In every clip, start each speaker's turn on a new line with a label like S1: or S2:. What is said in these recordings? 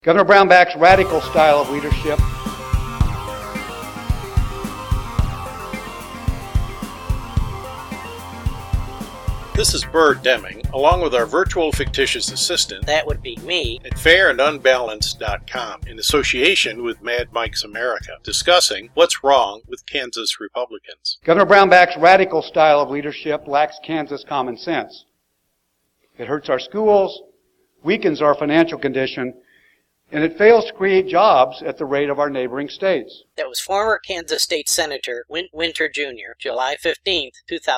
S1: Governor Brownback's radical style of leadership
S2: This is Bird Deming, along with our virtual fictitious assistant,
S3: that would be me,
S2: at fairandunbalanced.com, in association with Mad Mike's America, discussing what's wrong with Kansas Republicans.
S1: Governor Brownback's radical style of leadership lacks Kansas common sense. It hurts our schools, weakens our financial condition, and it fails to create jobs at the rate of our neighboring states.
S3: That was former Kansas State Senator Wint Winter Jr., July 15,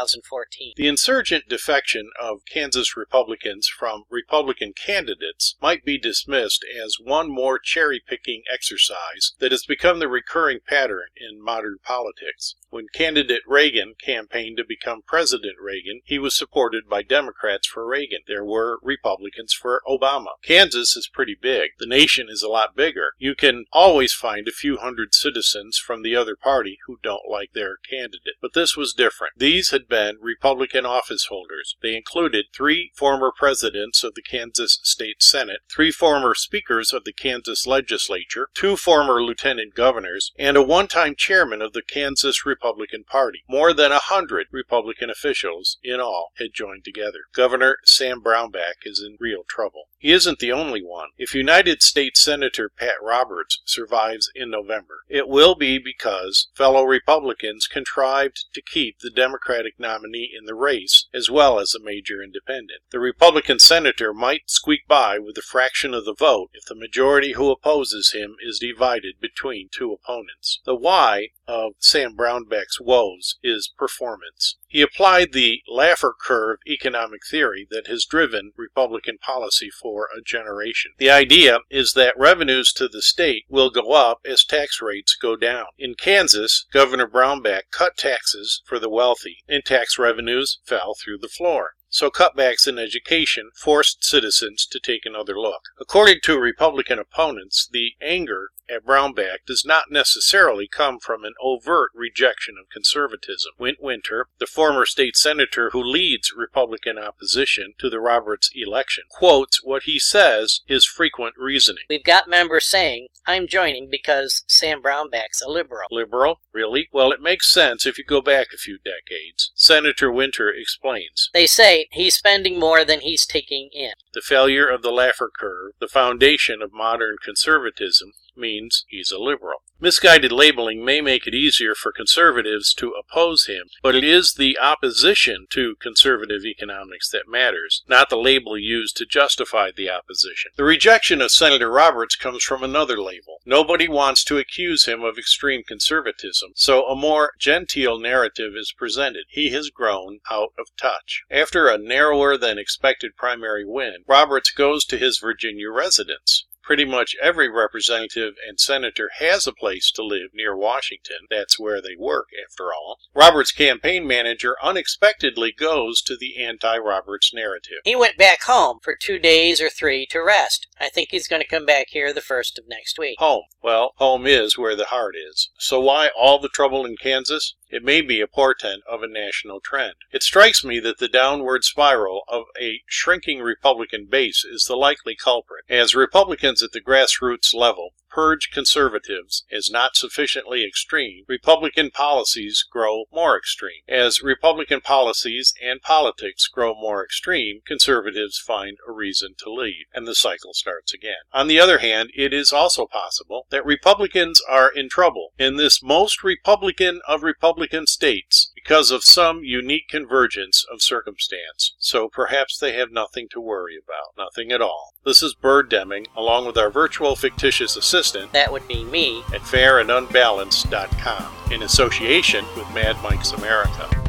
S3: 2014.
S2: The insurgent defection of Kansas Republicans from Republican candidates might be dismissed as one more cherry-picking exercise that has become the recurring pattern in modern politics. When candidate Reagan campaigned to become President Reagan, he was supported by Democrats for Reagan. There were Republicans for Obama. Kansas is pretty big. The nation is a lot bigger. You can always find a few hundred citizens from the other party who don't like their candidate. But this was different. These had been Republican office holders. They included 3 former presidents of the Kansas State Senate, 3 former speakers of the Kansas legislature, 2 former lieutenant governors, and a one-time chairman of the Kansas Republican Party. More than 100 Republican officials in all had joined together. Governor Sam Brownback is in real trouble. He isn't the only one. If United States Senator Pat Roberts survives in November, it will be because fellow Republicans contrived to keep the Democratic nominee in the race as well as a major independent. The Republican senator might squeak by with a fraction of the vote if the majority who opposes him is divided between 2 opponents. The why of Sam Brownback's woes is performance. He applied the Laffer curve economic theory that has driven Republican policy for a generation. The idea is that revenues to the state will go up as tax rates go down. In Kansas, Governor Brownback cut taxes for the wealthy, and tax revenues fell through the floor. So cutbacks in education forced citizens to take another look. According to Republican opponents, the anger at Brownback does not necessarily come from an overt rejection of conservatism. Wint Winter, the former state senator who leads Republican opposition to the Roberts election, quotes what he says is frequent reasoning.
S3: We've got members saying, I'm joining because Sam Brownback's a liberal.
S2: Liberal? Really? Well, it makes sense if you go back a few decades. Senator Winter explains.
S3: They say he's spending more than he's taking in.
S2: The failure of the Laffer curve, the foundation of modern conservatism, means he's a liberal. Misguided labeling may make it easier for conservatives to oppose him, but it is the opposition to conservative economics that matters, not the label used to justify the opposition. The rejection of Senator Roberts comes from another label. Nobody wants to accuse him of extreme conservatism, so a more genteel narrative is presented. He has grown out of touch. After a narrower than expected primary win, Roberts goes to his Virginia residence. Pretty much every representative and senator has a place to live near Washington. That's where they work, after all. Roberts' campaign manager unexpectedly goes to the anti-Roberts narrative.
S3: He went back home for 2 days or 3 to rest. I think he's going to come back here the 1st of next week.
S2: Home. Well, home is where the heart is. So why all the trouble in Kansas? It may be a portent of a national trend. It strikes me that the downward spiral of a shrinking Republican base is the likely culprit. As Republicans at the grassroots level purge conservatives as not sufficiently extreme, Republican policies grow more extreme. As Republican policies and politics grow more extreme, conservatives find a reason to leave, and the cycle starts again. On the other hand, it is also possible that Republicans are in trouble in this most Republican of Republican states because of some unique convergence of circumstance. So perhaps they have nothing to worry about. Nothing at all. This is Bird Deming, along with our virtual fictitious assistant,
S3: that would be me,
S2: at fairandunbalanced.com, in association with Mad Mike's America.